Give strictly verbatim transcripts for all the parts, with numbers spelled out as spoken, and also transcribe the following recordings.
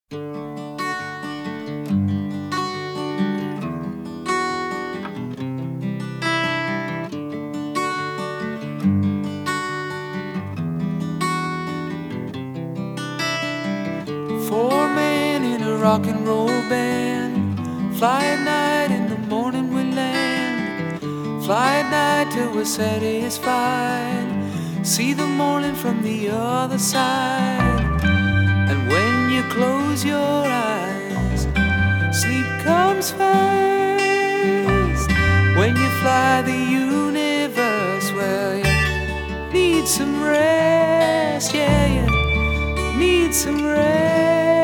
Four men in a rock and roll band, fly at night, in the morning we land. Fly at night till we're satisfied, see the morning from the other side. And when you close your eyes, sleep comes first. When you fly the universe, well, you need some rest, yeah, you need some rest.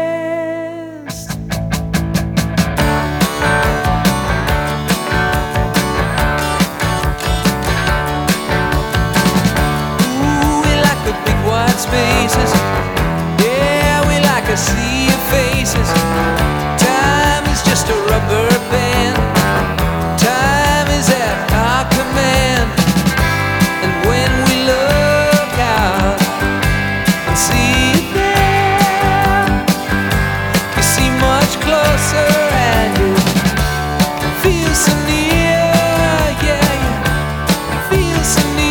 Spaces, yeah, we like a sea of faces. Time is just a rubber band, time is at our command. And when we look out and see it there, you see much closer and you feel so near, yeah, you feel so near.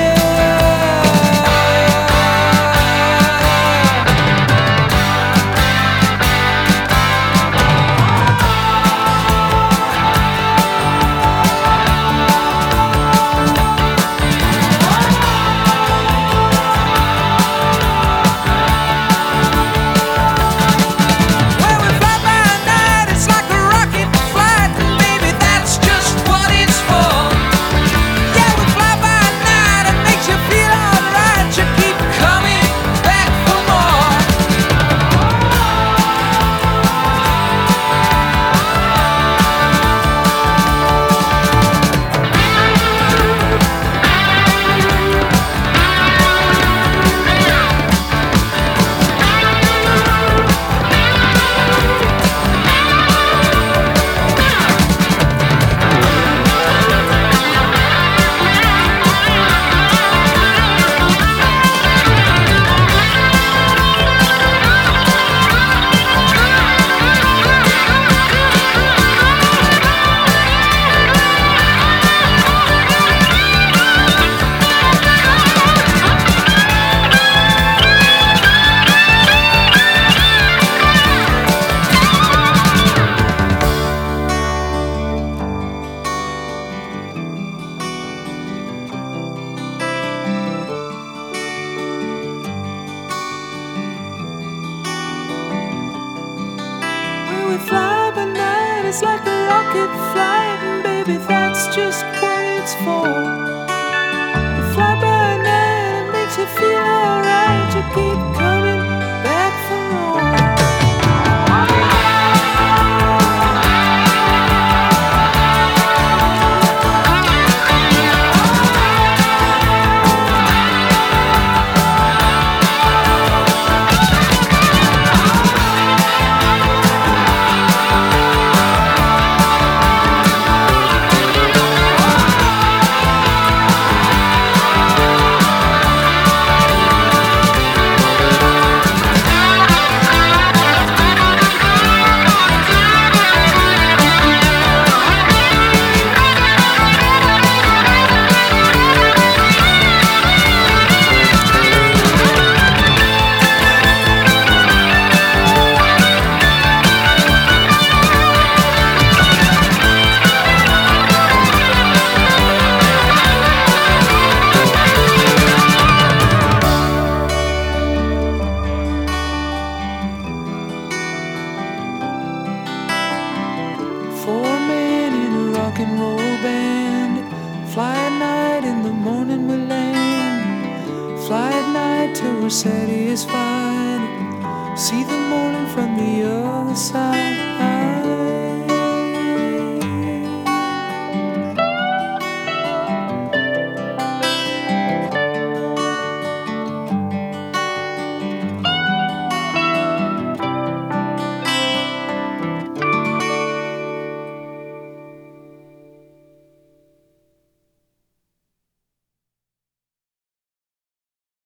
We fly by night, it's like a rocket flight, and baby, that's just what it's for. We fly by night, it makes you feel alright, you keep coming back for more. Four men in a rock and roll band, fly at night, in the morning we land. Fly at night till we're satisfied, see the morning from the other side.